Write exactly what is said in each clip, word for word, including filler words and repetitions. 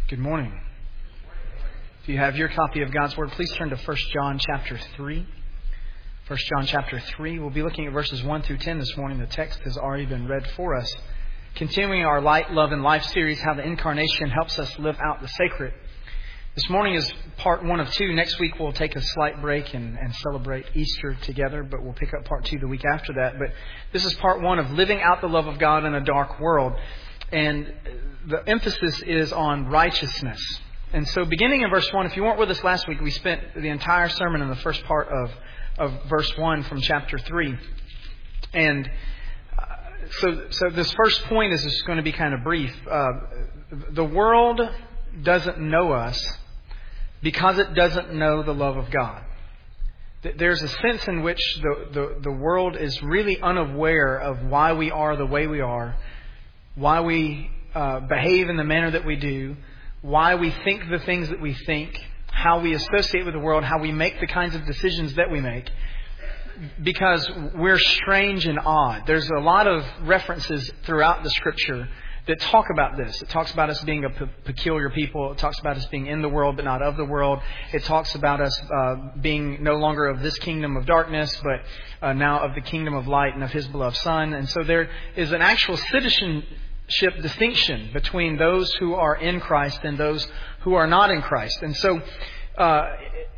Good morning. If you have your copy of God's Word, please turn to First John chapter three. First John chapter three. We'll be looking at verses one through ten this morning. The text has already been read for us. Continuing our Light, Love, and Life series, how the Incarnation helps us live out the sacred. This morning is part one of two. Next week we'll take a slight break and, and celebrate Easter together, but we'll pick up part two the week after that. But this is part one of living out the love of God in a dark world. And the emphasis is on righteousness. And so beginning in verse one, if you weren't with us last week, we spent the entire sermon in the first part of, of verse one from chapter three. And uh, so, so this first point is just going to be kind of brief. Uh, the world doesn't know us because it doesn't know the love of God. There's a sense in which the, the, the world is really unaware of why we are the way we are, why we uh, behave in the manner that we do, why we think the things that we think, how we associate with the world, how we make the kinds of decisions that we make, because we're strange and odd. There's a lot of references throughout the Scripture that talk about this. It talks about us being a pe- peculiar people. It talks about us being in the world but not of the world. It talks about us uh, being no longer of this kingdom of darkness, but uh, now of the kingdom of light and of His beloved Son. And so there is an actual citizenship distinction between those who are in Christ and those who are not in Christ. And so uh,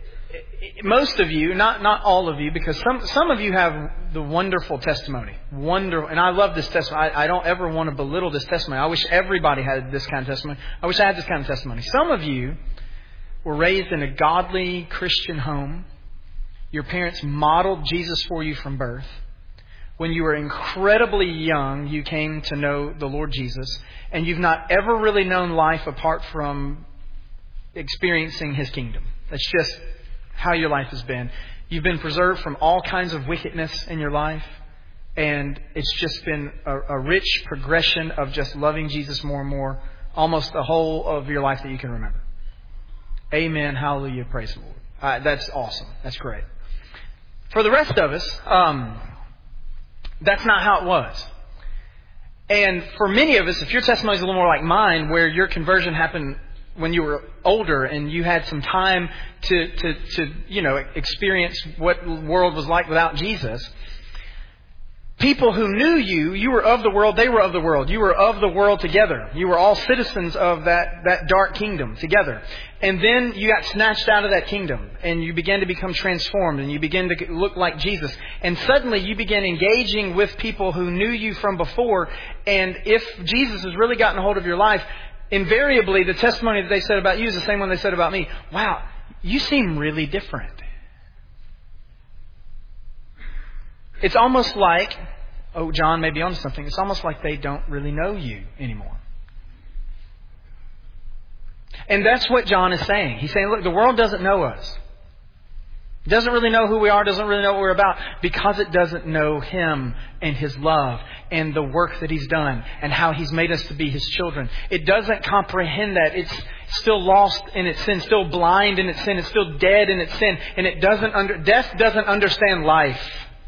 most of you, not not all of you, because some some of you have the wonderful testimony. Wonderful. And I love this testimony. I, I don't ever want to belittle this testimony. I wish everybody had this kind of testimony. I wish I had this kind of testimony. Some of you were raised in a godly Christian home. Your parents modeled Jesus for you from birth. When you were incredibly young, you came to know the Lord Jesus. And you've not ever really known life apart from experiencing His kingdom. That's just how your life has been. You've been preserved from all kinds of wickedness in your life. And it's just been a, a rich progression of just loving Jesus more and more, almost the whole of your life that you can remember. Amen. Hallelujah. Praise the Lord. Uh, that's awesome. That's great. For the rest of us, um, that's not how it was. And for many of us, if your testimony is a little more like mine, where your conversion happened when you were older and you had some time to, to, to, you know, experience what the world was like without Jesus, people who knew you, you were of the world, they were of the world. You were of the world together. You were all citizens of that, that dark kingdom together. And then you got snatched out of that kingdom and you began to become transformed and you began to look like Jesus. And suddenly you began engaging with people who knew you from before. And if Jesus has really gotten a hold of your life, invariably the testimony that they said about you is the same one they said about me. Wow, you seem really different. It's almost like, oh, John may be onto something. It's almost like they don't really know you anymore. And that's what John is saying. He's saying, look, the world doesn't know us. It doesn't really know who we are, doesn't really know what we're about, because it doesn't know Him and His love and the work that He's done and how He's made us to be His children. It doesn't comprehend that. It's still lost in its sin, still blind in its sin, it's still dead in its sin, and it doesn't under, death doesn't understand life.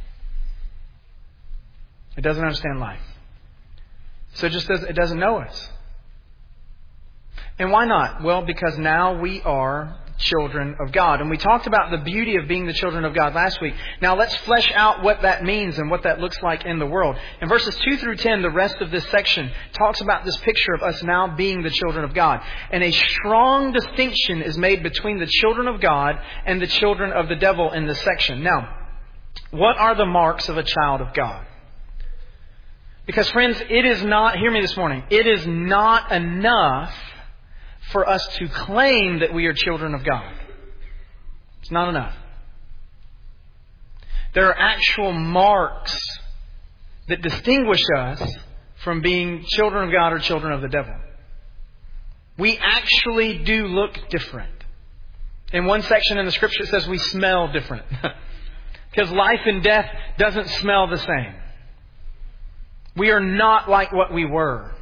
It doesn't understand life. So it just doesn't, it doesn't know us. And why not? Well, because now we are children of God. And we talked about the beauty of being the children of God last week. Now let's flesh out what that means and what that looks like in the world. In verses two through ten, the rest of this section talks about this picture of us now being the children of God. And a strong distinction is made between the children of God and the children of the devil in this section. Now, what are the marks of a child of God? Because friends, it is not, hear me this morning, it is not enough for us to claim that we are children of God. It's not enough. There are actual marks that distinguish us from being children of God or children of the devil. We actually do look different. In one section in the Scripture it says we smell different. Because life and death doesn't smell the same. We are not like what we were.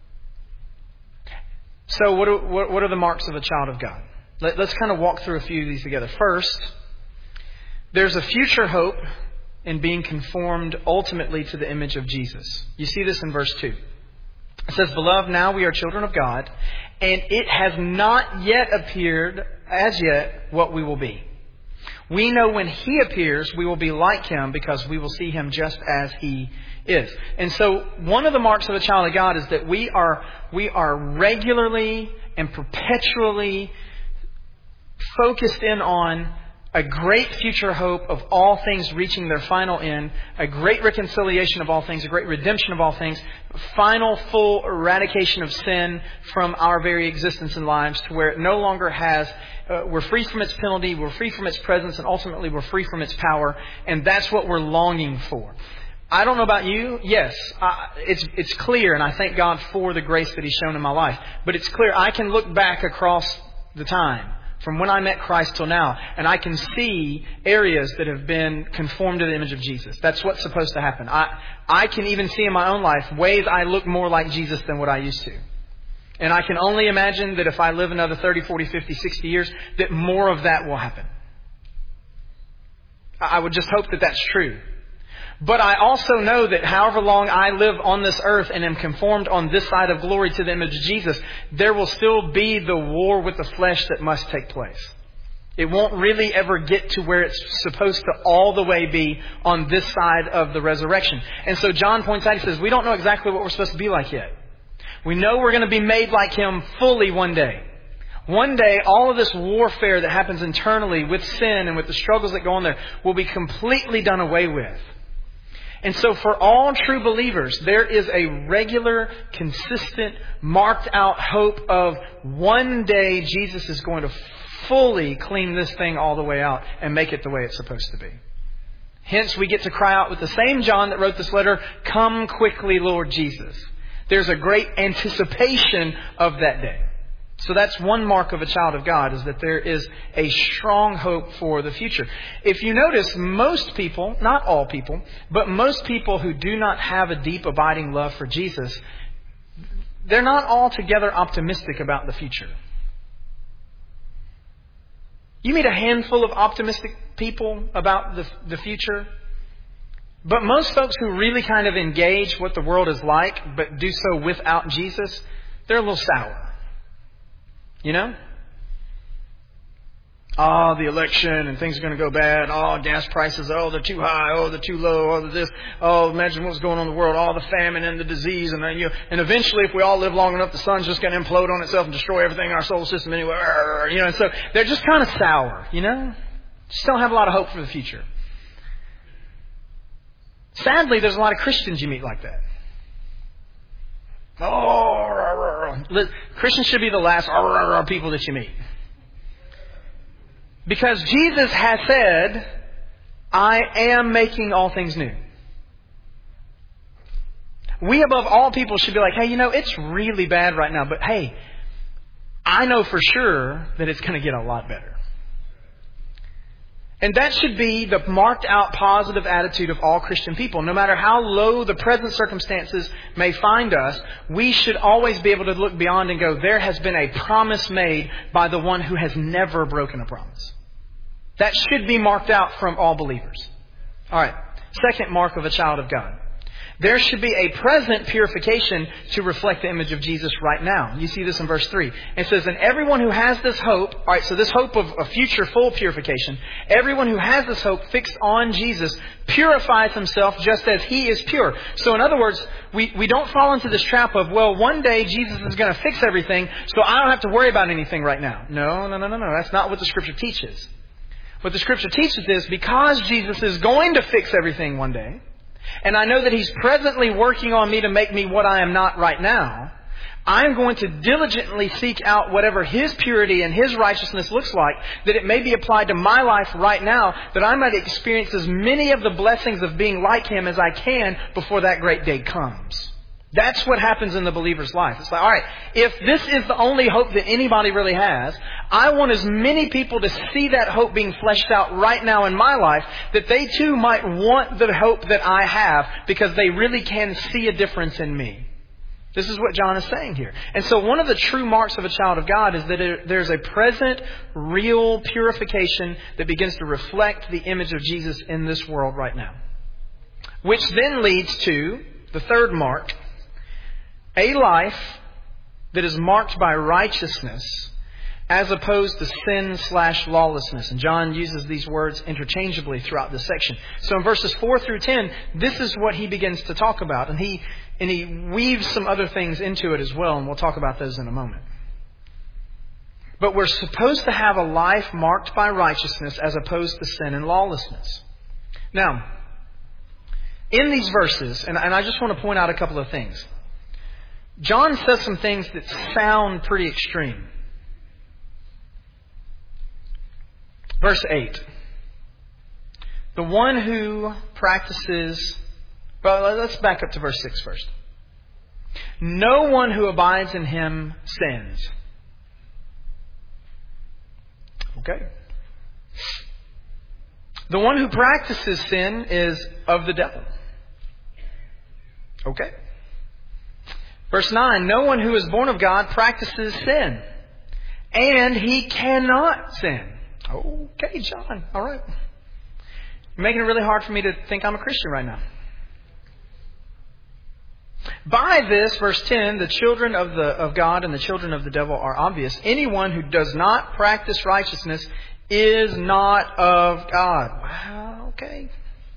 So what are, what are the marks of a child of God? Let, let's kind of walk through a few of these together. First, there's a future hope in being conformed ultimately to the image of Jesus. You see this in verse two. It says, "Beloved, now we are children of God, and it has not yet appeared as yet what we will be. We know when He appears, we will be like Him because we will see Him just as He is." And so one of the marks of a child of God is that we are, we are regularly and perpetually focused in on a great future hope of all things reaching their final end, a great reconciliation of all things, a great redemption of all things, final full eradication of sin from our very existence and lives to where it no longer has, uh, we're free from its penalty, we're free from its presence, and ultimately we're free from its power. And that's what we're longing for. I don't know about you. Yes, I, it's it's clear, and I thank God for the grace that He's shown in my life. But it's clear I can look back across the time from when I met Christ till now, and I can see areas that have been conformed to the image of Jesus. That's what's supposed to happen. I I can even see in my own life ways I look more like Jesus than what I used to. And I can only imagine that if I live another thirty, forty, fifty, sixty years, that more of that will happen. I would just hope that that's true. But I also know that however long I live on this earth and am conformed on this side of glory to the image of Jesus, there will still be the war with the flesh that must take place. It won't really ever get to where it's supposed to all the way be on this side of the resurrection. And so John points out, he says, we don't know exactly what we're supposed to be like yet. We know we're going to be made like Him fully one day. One day, all of this warfare that happens internally with sin and with the struggles that go on there will be completely done away with. And so for all true believers, there is a regular, consistent, marked out hope of one day Jesus is going to fully clean this thing all the way out and make it the way it's supposed to be. Hence, we get to cry out with the same John that wrote this letter, "Come quickly, Lord Jesus." There's a great anticipation of that day. So that's one mark of a child of God, is that there is a strong hope for the future. If you notice, most people, not all people, but most people who do not have a deep abiding love for Jesus, they're not altogether optimistic about the future. You meet a handful of optimistic people about the, the future, but most folks who really kind of engage what the world is like, but do so without Jesus, they're a little sour. You know? Oh, the election and things are going to go bad. Oh, gas prices. Oh, they're too high. Oh, they're too low. Oh, they're this. Oh, imagine what's going on in the world. All the famine and the disease. And then, you know, and eventually, if we all live long enough, the sun's just going to implode on itself and destroy everything in our solar system anyway. You know, and so they're just kind of sour, you know? Just don't have a lot of hope for the future. Sadly, there's a lot of Christians you meet like that. Oh, Christians should be the last people that you meet. Because Jesus has said, "I am making all things new." We above all people should be like, hey, you know, it's really bad right now, but hey, I know for sure that it's going to get a lot better. And that should be the marked out positive attitude of all Christian people. No matter how low the present circumstances may find us, we should always be able to look beyond and go, there has been a promise made by the one who has never broken a promise. That should be marked out from all believers. All right. Second mark of a child of God. There should be a present purification to reflect the image of Jesus right now. You see this in verse three. It says, and everyone who has this hope, all right, so this hope of a future full purification, everyone who has this hope fixed on Jesus purifies himself just as He is pure. So in other words, we, we don't fall into this trap of, well, one day Jesus is going to fix everything, so I don't have to worry about anything right now. No, no, no, no, no. That's not what the Scripture teaches. What the Scripture teaches is, because Jesus is going to fix everything one day, and I know that He's presently working on me to make me what I am not right now, I'm going to diligently seek out whatever His purity and His righteousness looks like, that it may be applied to my life right now, that I might experience as many of the blessings of being like Him as I can before that great day comes. That's what happens in the believer's life. It's like, all right, if this is the only hope that anybody really has, I want as many people to see that hope being fleshed out right now in my life, that they too might want the hope that I have, because they really can see a difference in me. This is what John is saying here. And so one of the true marks of a child of God is that it, there's a present, real purification that begins to reflect the image of Jesus in this world right now. Which then leads to the third mark. A life that is marked by righteousness as opposed to sin slash lawlessness. And John uses these words interchangeably throughout this section. So in verses four through ten, this is what he begins to talk about. And he, and he weaves some other things into it as well, and we'll talk about those in a moment. But we're supposed to have a life marked by righteousness as opposed to sin and lawlessness. Now, in these verses, and, and I just want to point out a couple of things. John says some things that sound pretty extreme. Verse eight. The one who practices... Well, let's back up to verse six first. No one who abides in him sins. Okay. The one who practices sin is of the devil. Okay. Verse nine. No one who is born of God practices sin. And he cannot sin. Okay, John. All right. You're making it really hard for me to think I'm a Christian right now. By this, verse ten, the children of the of God and the children of the devil are obvious. Anyone who does not practice righteousness is not of God. Wow, okay.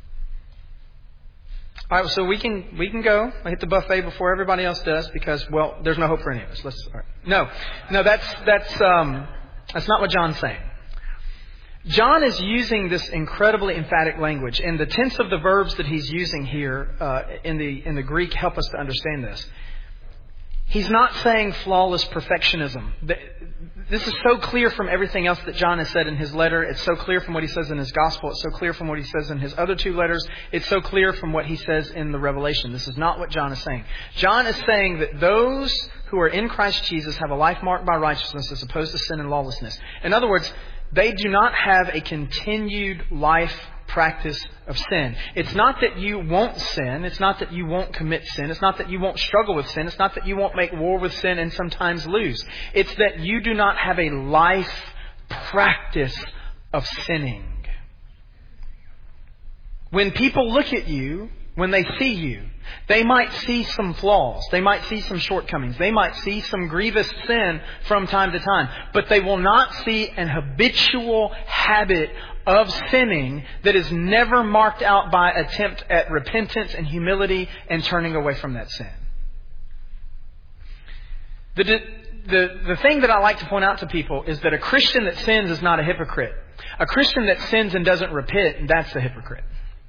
All right, so we can we can go. I hit the buffet before everybody else does because, well, there's no hope for any of us. Let's. All right. No, no, that's that's um, that's not what John's saying. John is using this incredibly emphatic language, and the tense of the verbs that he's using here uh, in the in the Greek help us to understand this. He's not saying flawless perfectionism. This is so clear from everything else that John has said in his letter. It's so clear from what he says in his gospel. It's so clear from what he says in his other two letters. It's so clear from what he says in the Revelation. This is not what John is saying. John is saying that those who are in Christ Jesus have a life marked by righteousness as opposed to sin and lawlessness. In other words, they do not have a continued life practice of sin. It's not that you won't sin. It's not that you won't commit sin. It's not that you won't struggle with sin. It's not that you won't make war with sin and sometimes lose. It's that you do not have a life practice of sinning. When people look at you, when they see you, they might see some flaws. They might see some shortcomings. They might see some grievous sin from time to time. But they will not see an habitual habit of sinning that is never marked out by attempt at repentance and humility and turning away from that sin. The, the, the thing that I like to point out to people is that a Christian that sins is not a hypocrite. A Christian that sins and doesn't repent, that's a hypocrite.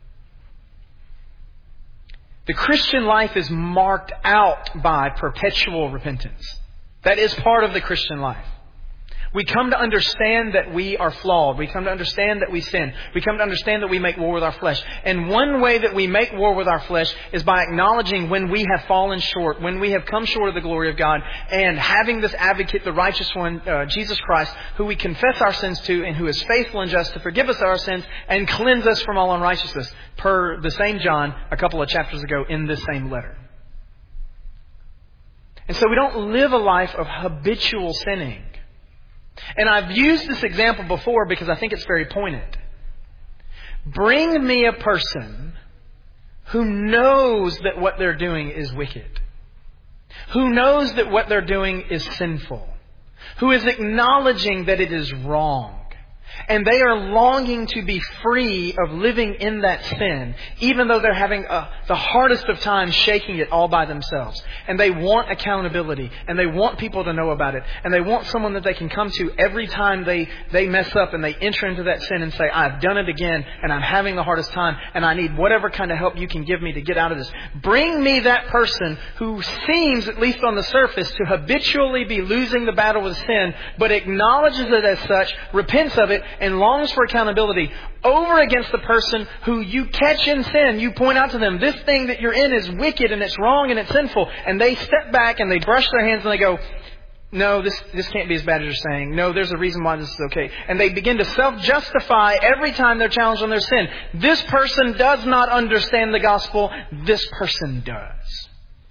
The Christian life is marked out by perpetual repentance. That is part of the Christian life. We come to understand that we are flawed. We come to understand that we sin. We come to understand that we make war with our flesh. And one way that we make war with our flesh is by acknowledging when we have fallen short, when we have come short of the glory of God, and having this advocate, the righteous one, uh, Jesus Christ, who we confess our sins to and who is faithful and just to forgive us our sins and cleanse us from all unrighteousness, per the same John a couple of chapters ago in this same letter. And so we don't live a life of habitual sinning. And I've used this example before because I think it's very poignant. Bring me a person who knows that what they're doing is wicked, who knows that what they're doing is sinful, who is acknowledging that it is wrong. And they are longing to be free of living in that sin, even though they're having a, the hardest of times shaking it all by themselves. And they want accountability, and they want people to know about it, and they want someone that they can come to every time they, they mess up and they enter into that sin and say, I've done it again, and I'm having the hardest time, and I need whatever kind of help you can give me to get out of this. Bring me that person who seems, at least on the surface, to habitually be losing the battle with sin, but acknowledges it as such, repents of it, and longs for accountability, over against the person who you catch in sin. You point out to them, this thing that you're in is wicked and it's wrong and it's sinful. And they step back and they brush their hands and they go, no, this, this can't be as bad as you're saying. No, there's a reason why this is okay. And they begin to self-justify every time they're challenged on their sin. This person does not understand the gospel. This person does.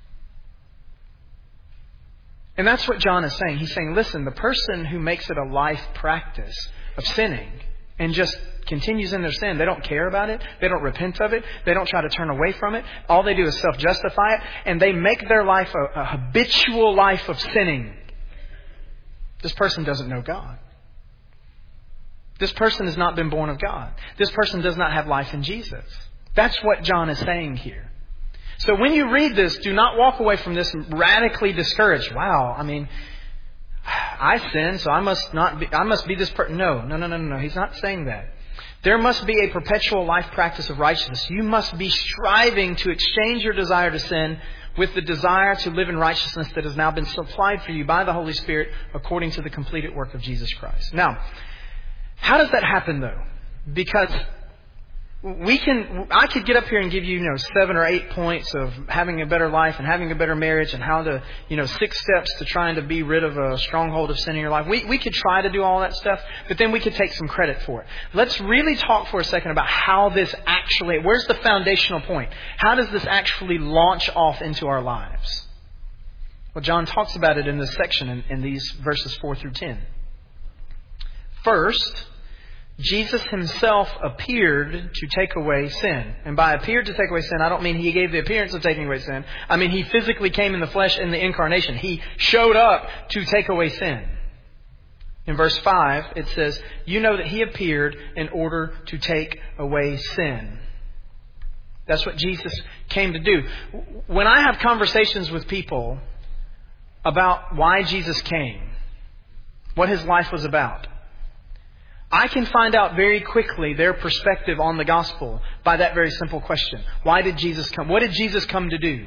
And that's what John is saying. He's saying, listen, the person who makes it a life practice of sinning and just continues in their sin. They don't care about it. They don't repent of it. They don't try to turn away from it. All they do is self-justify it, and they make their life a, a habitual life of sinning. This person doesn't know God. This person has not been born of God. This person does not have life in Jesus. That's what John is saying here. So when you read this, do not walk away from this radically discouraged. Wow, I mean, I sin, so I must not be, I must be this person. No, no, no, no, no. He's not saying that. There must be a perpetual life practice of righteousness. You must be striving to exchange your desire to sin with the desire to live in righteousness that has now been supplied for you by the Holy Spirit according to the completed work of Jesus Christ. Now, how does that happen though? Because we can, I could get up here and give you, you know, seven or eight points of having a better life and having a better marriage and how to, you know, six steps to trying to be rid of a stronghold of sin in your life. We, we could try to do all that stuff, but then we could take some credit for it. Let's really talk for a second about how this actually, where's the foundational point? How does this actually launch off into our lives? Well, John talks about it in this section in, in these verses four through ten. First, Jesus himself appeared to take away sin. And by appeared to take away sin, I don't mean he gave the appearance of taking away sin. I mean he physically came in the flesh in the incarnation. He showed up to take away sin. In verse five, it says, you know that he appeared in order to take away sin. That's what Jesus came to do. When I have conversations with people about why Jesus came, what his life was about, I can find out very quickly their perspective on the gospel by that very simple question. Why did Jesus come? What did Jesus come to do?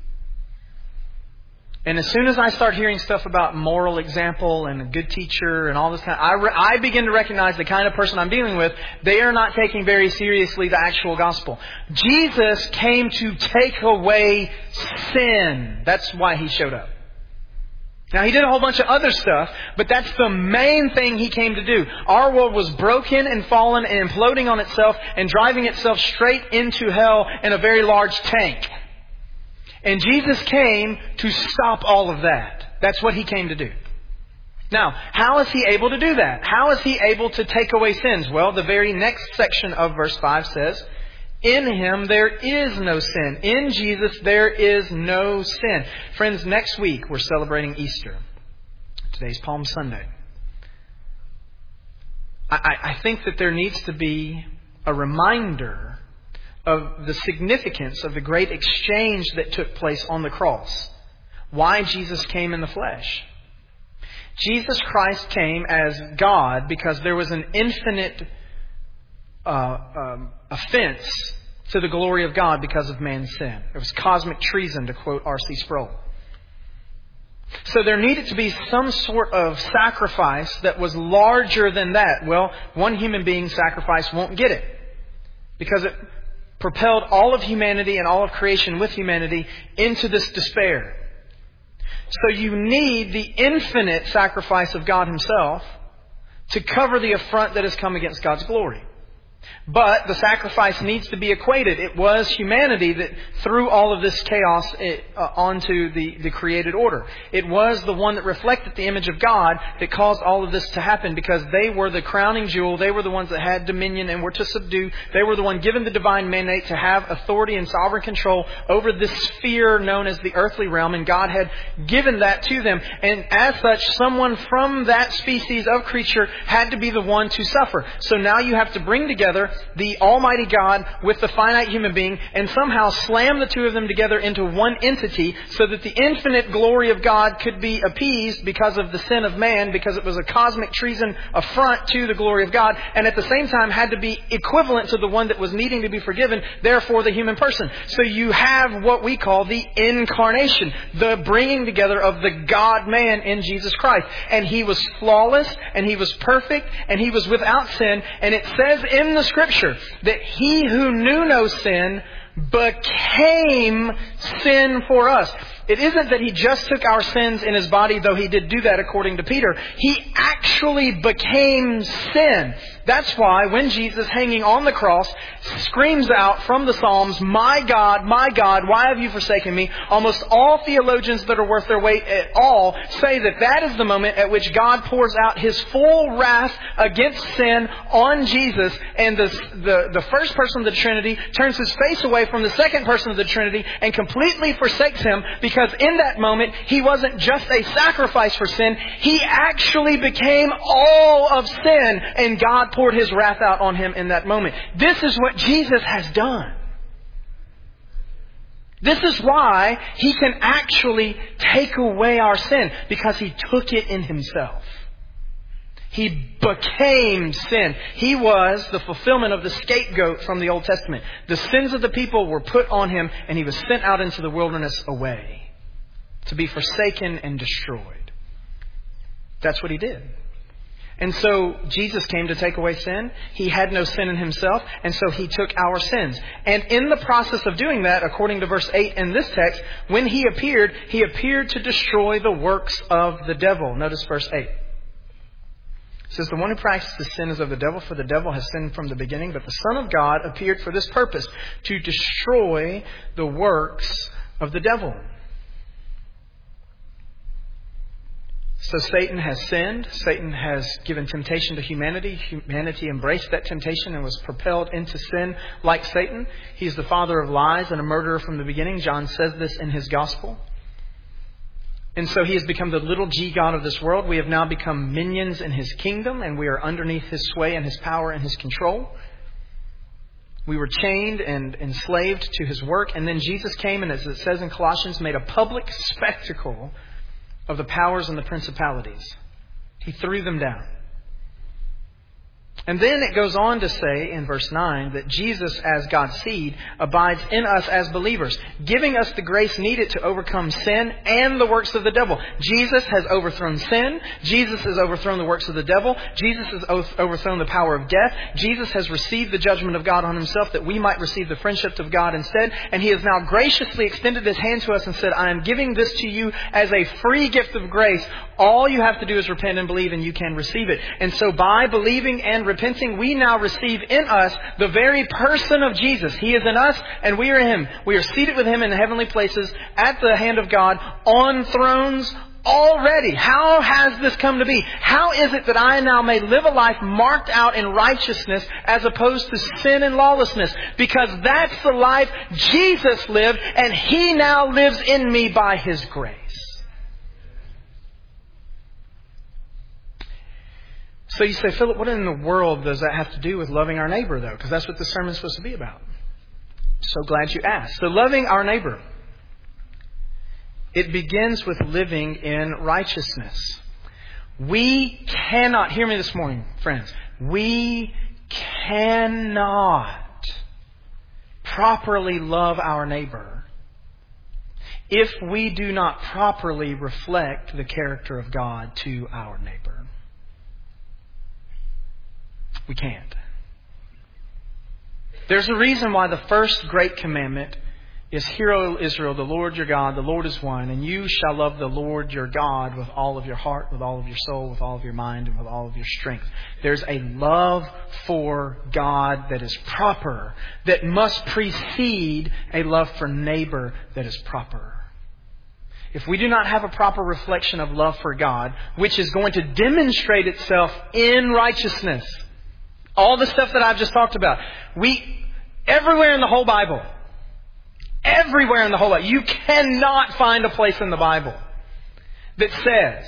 And as soon as I start hearing stuff about moral example and a good teacher and all this kind of, I, re, I begin to recognize the kind of person I'm dealing with. They are not taking very seriously the actual gospel. Jesus came to take away sin. That's why he showed up. Now, he did a whole bunch of other stuff, but that's the main thing he came to do. Our world was broken and fallen and imploding on itself and driving itself straight into hell in a very large tank. And Jesus came to stop all of that. That's what he came to do. Now, how is he able to do that? How is he able to take away sins? Well, the very next section of verse five says, in him there is no sin. In Jesus there is no sin. Friends, next week we're celebrating Easter. Today's Palm Sunday. I, I think that there needs to be a reminder of the significance of the great exchange that took place on the cross. Why Jesus came in the flesh. Jesus Christ came as God because there was an infinite Uh, um, offense to the glory of God because of man's sin. It was cosmic treason, to quote R C Sproul. So there needed to be some sort of sacrifice that was larger than that. Well, one human being's sacrifice won't get it because it propelled all of humanity and all of creation with humanity into this despair. So you need the infinite sacrifice of God himself to cover the affront that has come against God's glory. But the sacrifice needs to be equated. It was humanity that threw all of this chaos uh, onto the, the created order. It was the one that reflected the image of God that caused all of this to happen because they were the crowning jewel. They were the ones that had dominion and were to subdue. They were the one given the divine mandate to have authority and sovereign control over this sphere known as the earthly realm. And God had given that to them. And as such, someone from that species of creature had to be the one to suffer. So now you have to bring together the Almighty God with the finite human being and somehow slam the two of them together into one entity so that the infinite glory of God could be appeased because of the sin of man, because it was a cosmic treason affront to the glory of God, and at the same time had to be equivalent to the one that was needing to be forgiven, therefore the human person. So you have what we call the incarnation, the bringing together of the God-man in Jesus Christ. And He was flawless, and He was perfect, and He was without sin, and it says in the Scripture that He who knew no sin became sin for us. it isn't that He just took our sins in His body, though He did do that according to Peter. He actually became sin. That's why when Jesus, hanging on the cross, screams out from the Psalms, "My God, my God, why have you forsaken me?" Almost all theologians that are worth their weight at all say that that is the moment at which God pours out His full wrath against sin on Jesus, and the, the, the first person of the Trinity turns his face away from the second person of the Trinity and completely forsakes Him, because in that moment He wasn't just a sacrifice for sin, He actually became all of sin, and God poured His wrath out on Him in that moment. This is what Jesus has done. This is why He can actually take away our sin, because He took it in Himself. He became sin. He was the fulfillment of the scapegoat from the Old Testament. The sins of the people were put on Him, and He was sent out into the wilderness away to be forsaken and destroyed. That's what He did. And so Jesus came to take away sin. He had no sin in Himself, and so He took our sins. And in the process of doing that, according to verse eight in this text, when He appeared, He appeared to destroy the works of the devil. Notice verse eight. It says, "The one who practices sin is of the devil, for the devil has sinned from the beginning. But the Son of God appeared for this purpose, to destroy the works of the devil." So Satan has sinned. Satan has given temptation to humanity. Humanity embraced that temptation and was propelled into sin like Satan. He's the father of lies and a murderer from the beginning. John says this in his gospel. And so he has become the little g god of this world. We have now become minions in his kingdom, and we are underneath his sway and his power and his control. We were chained and enslaved to his work. And then Jesus came and, as it says in Colossians, made a public spectacle of the powers and the principalities. He threw them down. And then it goes on to say in verse nine that Jesus, as God's seed, abides in us as believers, giving us the grace needed to overcome sin and the works of the devil. Jesus has overthrown sin. Jesus has overthrown the works of the devil. Jesus has overthrown the power of death. Jesus has received the judgment of God on Himself that we might receive the friendship of God instead. And He has now graciously extended His hand to us and said, "I am giving this to you as a free gift of grace. All you have to do is repent and believe, and you can receive it." And so by believing and repenting, we now receive in us the very person of Jesus. He is in us and we are in Him. We are seated with Him in the heavenly places at the hand of God on thrones already. How has this come to be? How is it that I now may live a life marked out in righteousness as opposed to sin and lawlessness? Because that's the life Jesus lived, and He now lives in me by His grace. So you say, "Philip, what in the world does that have to do with loving our neighbor, though?" Because that's what this sermon is supposed to be about. So glad you asked. So loving our neighbor, it begins with living in righteousness. We cannot, hear me this morning, friends, we cannot properly love our neighbor if we do not properly reflect the character of God to our neighbor. We can't. There's a reason why the first great commandment is, "Hear, O Israel, the Lord your God, the Lord is one, and you shall love the Lord your God with all of your heart, with all of your soul, with all of your mind, and with all of your strength." There's a love for God that is proper, that must precede a love for neighbor that is proper. If we do not have a proper reflection of love for God, which is going to demonstrate itself in righteousness, all the stuff that I've just talked about, we, everywhere in the whole Bible, everywhere in the whole Bible, you cannot find a place in the Bible that says,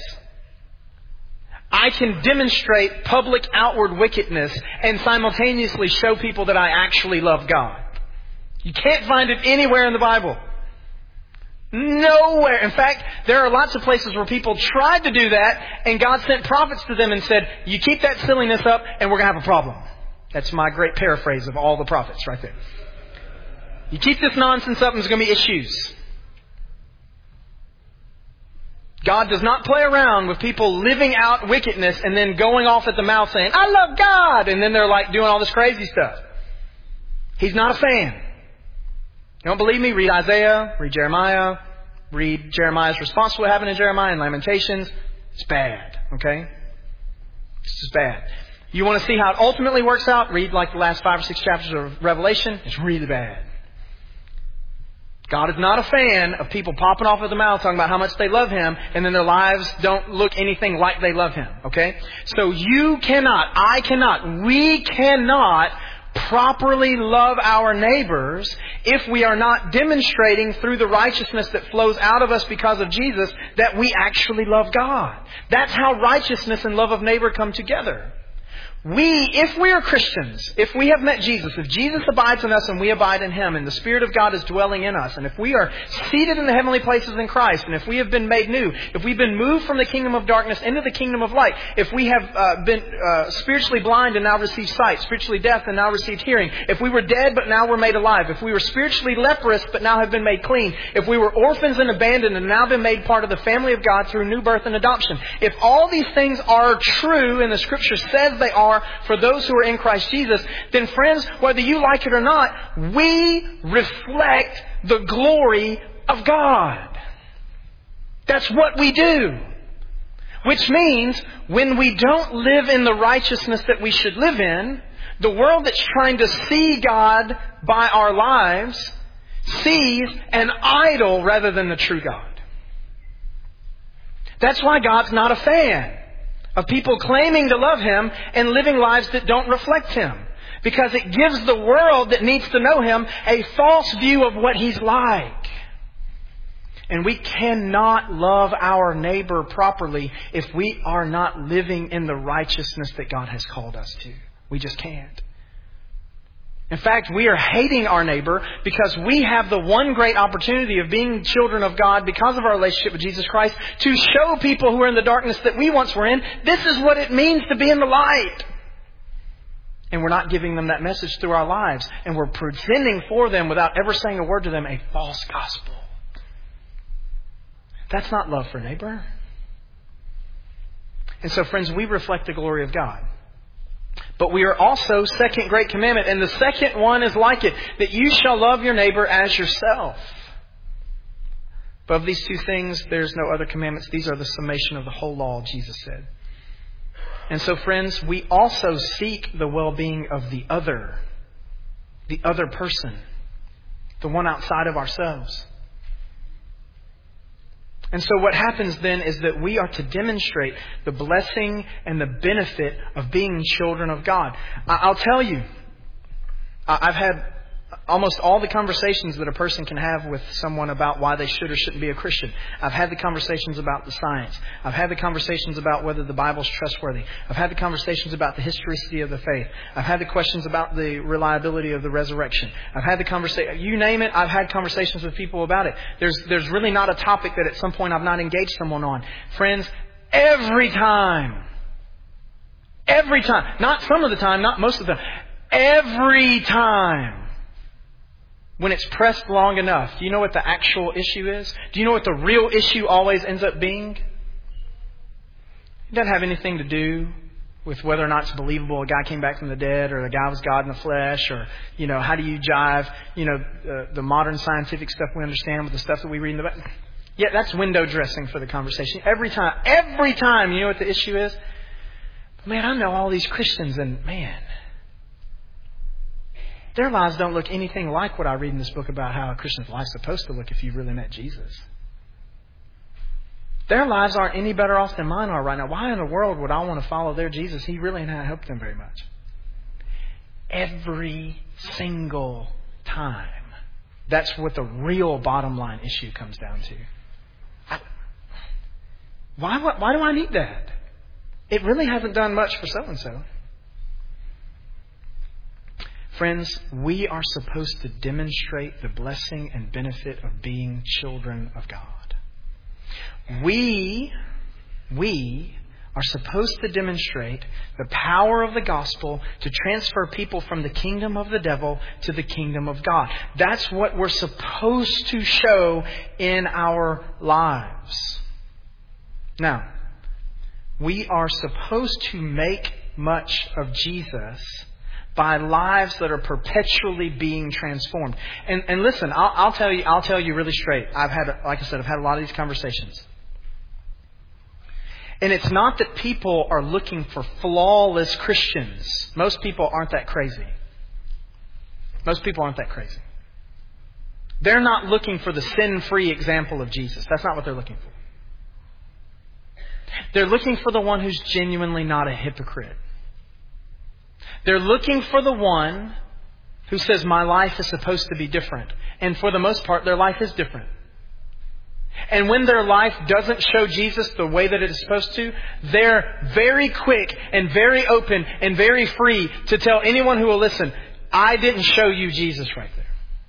I can demonstrate public outward wickedness and simultaneously show people that I actually love God. You can't find it anywhere in the Bible. Nowhere. In fact, there are lots of places where people tried to do that, and God sent prophets to them and said, "You keep that silliness up and we're going to have a problem." That's my great paraphrase of all the prophets right there. You keep this nonsense up and there's going to be issues. God does not play around with people living out wickedness and then going off at the mouth saying, "I love God," and then they're like doing all this crazy stuff. He's not a fan. You don't believe me? Read Isaiah, read Jeremiah, Read Jeremiah's response to what happened in Jeremiah and Lamentations. It's bad, okay? It's just bad. You want to see how it ultimately works out? Read like the last five or six chapters of Revelation. It's really bad. God is not a fan of people popping off at the mouth talking about how much they love Him and then their lives don't look anything like they love Him, okay? So you cannot, I cannot, we cannot properly love our neighbors if we are not demonstrating through the righteousness that flows out of us because of Jesus that we actually love God. That's how righteousness and love of neighbor come together. We, if we are Christians, if we have met Jesus, if Jesus abides in us and we abide in Him and the Spirit of God is dwelling in us, and if we are seated in the heavenly places in Christ, and if we have been made new, if we've been moved from the kingdom of darkness into the kingdom of light, if we have uh, been uh, spiritually blind and now received sight, spiritually deaf and now received hearing, if we were dead but now we're made alive, if we were spiritually leprous but now have been made clean, if we were orphans and abandoned and now been made part of the family of God through new birth and adoption, if all these things are true and the Scripture says they are, for those who are in Christ Jesus, then friends, whether you like it or not, we reflect the glory of God. That's what we do. Which means when we don't live in the righteousness that we should live in, the world that's trying to see God by our lives sees an idol rather than the true God. That's why God's not a fan of people claiming to love Him and living lives that don't reflect Him. Because it gives the world that needs to know Him a false view of what He's like. And we cannot love our neighbor properly if we are not living in the righteousness that God has called us to. We just can't. In fact, we are hating our neighbor because we have the one great opportunity of being children of God because of our relationship with Jesus Christ to show people who are in the darkness that we once were in, this is what it means to be in the light. And we're not giving them that message through our lives. And we're presenting for them, without ever saying a word to them, a false gospel. That's not love for neighbor. And so, friends, we reflect the glory of God. But we are also second great commandment. And the second one is like it. That you shall love your neighbor as yourself. Above these two things, there's no other commandments. These are the summation of the whole law, Jesus said. And so, friends, we also seek the well-being of the other. The other person. The one outside of ourselves. And so what happens then is that we are to demonstrate the blessing and the benefit of being children of God. I'll tell you, I've had almost all the conversations that a person can have with someone about why they should or shouldn't be a Christian. I've had the conversations about the science. I've had the conversations about whether the Bible's trustworthy. I've had the conversations about the historicity of the faith. I've had the questions about the reliability of the resurrection. I've had the conversation, you name it, I've had conversations with people about it. There's, there's really not a topic that at some point I've not engaged someone on. Friends, every time, every time, not some of the time, not most of the time, every time, when it's pressed long enough, do you know what the actual issue is? Do you know what the real issue always ends up being? It doesn't have anything to do with whether or not it's believable a guy came back from the dead or a guy was God in the flesh, or, you know, how do you jive, you know, uh, the modern scientific stuff we understand with the stuff that we read in the Bible. Yeah, that's window dressing for the conversation. Every time, every time, you know what the issue is? Man, I know all these Christians and man, their lives don't look anything like what I read in this book about how a Christian's life is supposed to look if you've really met Jesus. Their lives aren't any better off than mine are right now. Why in the world would I want to follow their Jesus? He really hasn't helped them very much. Every single time. That's what the real bottom line issue comes down to. I, why, why, why do I need that? It really hasn't done much for so-and-so. Friends, we are supposed to demonstrate the blessing and benefit of being children of God. We, we are supposed to demonstrate the power of the gospel to transfer people from the kingdom of the devil to the kingdom of God. That's what we're supposed to show in our lives. Now, we are supposed to make much of Jesus by lives that are perpetually being transformed. And, and listen, I'll, I'll tell you, I'll tell you really straight. I've had, like I said, I've had a lot of these conversations. And it's not that people are looking for flawless Christians. Most people aren't that crazy. Most people aren't that crazy. They're not looking for the sin-free example of Jesus. That's not what they're looking for. They're looking for the one who's genuinely not a hypocrite. They're looking for the one who says, my life is supposed to be different. And for the most part, their life is different. And when their life doesn't show Jesus the way that it is supposed to, they're very quick and very open and very free to tell anyone who will listen, I didn't show you Jesus right there.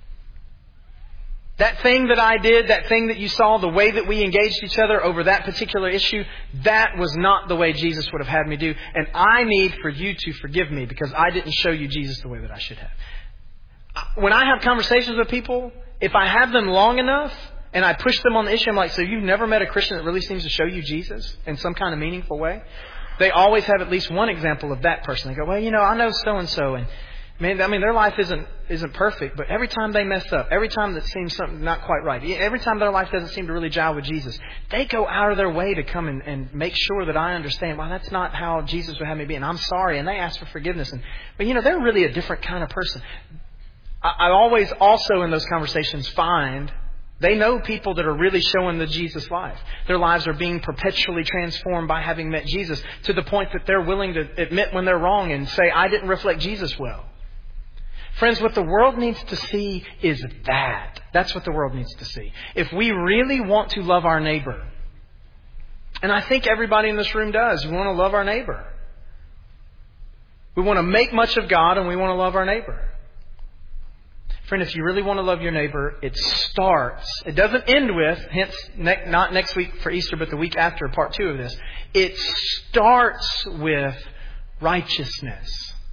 That thing that I did, that thing that you saw, the way that we engaged each other over that particular issue, that was not the way Jesus would have had me do. And I need for you to forgive me because I didn't show you Jesus the way that I should have. When I have conversations with people, if I have them long enough and I push them on the issue, I'm like, so you've never met a Christian that really seems to show you Jesus in some kind of meaningful way? They always have at least one example of that person. They go, well, you know, I know so-and-so and Man, I mean, their life isn't isn't perfect, but every time they mess up, every time that seems something not quite right, every time their life doesn't seem to really jive with Jesus, they go out of their way to come and, and make sure that I understand, well, that's not how Jesus would have me be, and I'm sorry, and they ask for forgiveness. And But, you know, they're really a different kind of person. I, I always also in those conversations find they know people that are really showing the Jesus life. Their lives are being perpetually transformed by having met Jesus to the point that they're willing to admit when they're wrong and say, I didn't reflect Jesus well. Friends, what the world needs to see is that. That's what the world needs to see. If we really want to love our neighbor, and I think everybody in this room does, we want to love our neighbor. We want to make much of God and we want to love our neighbor. Friend, if you really want to love your neighbor, it starts, it doesn't end with, hence ne- not next week for Easter, but the week after, part two of this. It starts with righteousness.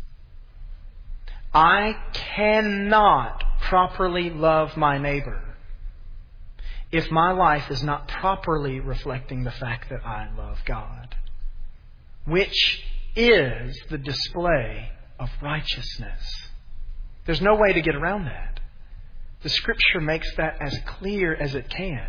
I cannot properly love my neighbor if my life is not properly reflecting the fact that I love God, which is the display of righteousness. There's no way to get around that. The Scripture makes that as clear as it can.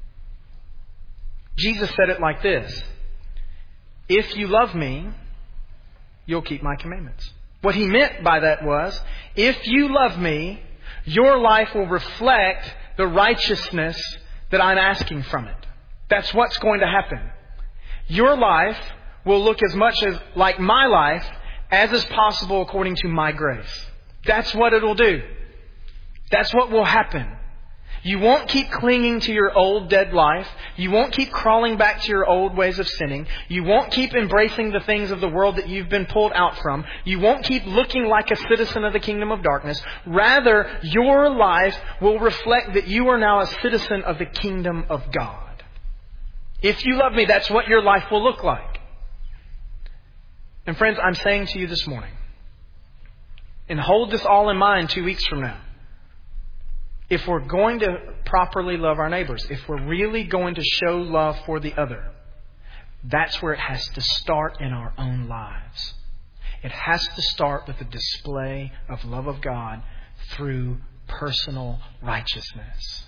Jesus said it like this, if you love me, you'll keep my commandments. What he meant by that was, if you love me, your life will reflect the righteousness that I'm asking from it. That's what's going to happen. Your life will look as much as like my life as is possible according to my grace. That's what it'll do. That's what will happen. You won't keep clinging to your old dead life. You won't keep crawling back to your old ways of sinning. You won't keep embracing the things of the world that you've been pulled out from. You won't keep looking like a citizen of the kingdom of darkness. Rather, your life will reflect that you are now a citizen of the kingdom of God. If you love me, that's what your life will look like. And friends, I'm saying to you this morning, and hold this all in mind two weeks from now, if we're going to properly love our neighbors, if we're really going to show love for the other, that's where it has to start in our own lives. It has to start with the display of love of God through personal righteousness.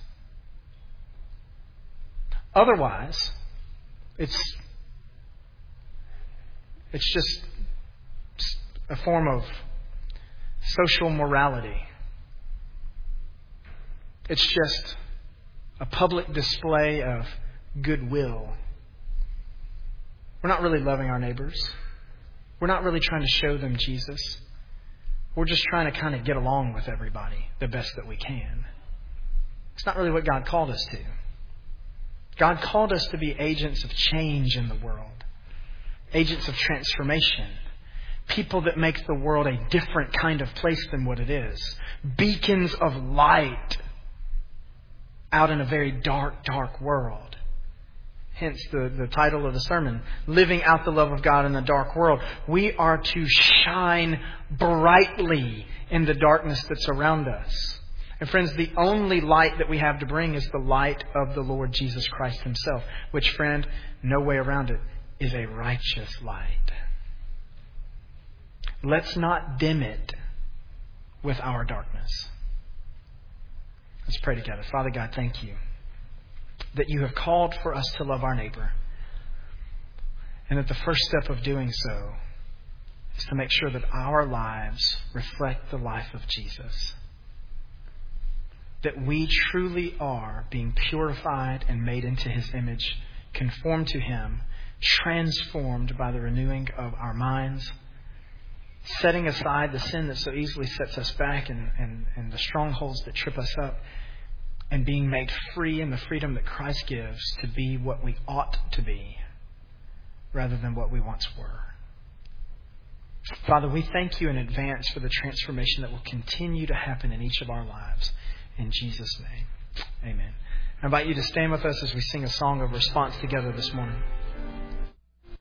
Otherwise, it's it's just a form of social morality. It's just a public display of goodwill. We're not really loving our neighbors. We're not really trying to show them Jesus. We're just trying to kind of get along with everybody the best that we can. It's not really what God called us to. God called us to be agents of change in the world. Agents of transformation. People that make the world a different kind of place than what it is. Beacons of light out in a very dark, dark world. Hence the, the title of the sermon, Living Out the Love of God in the Dark World. We are to shine brightly in the darkness that's around us. And friends, the only light that we have to bring is the light of the Lord Jesus Christ Himself, which, friend, no way around it, is a righteous light. Let's not dim it with our darkness. Let's pray together. Father God, thank you that you have called for us to love our neighbor, and that the first step of doing so is to make sure that our lives reflect the life of Jesus. That we truly are being purified and made into His image, conformed to Him, transformed by the renewing of our minds, setting aside the sin that so easily sets us back and, and, and the strongholds that trip us up, and being made free in the freedom that Christ gives to be what we ought to be rather than what we once were. Father, we thank you in advance for the transformation that will continue to happen in each of our lives. In Jesus' name, amen. I invite you to stand with us as we sing a song of response together this morning.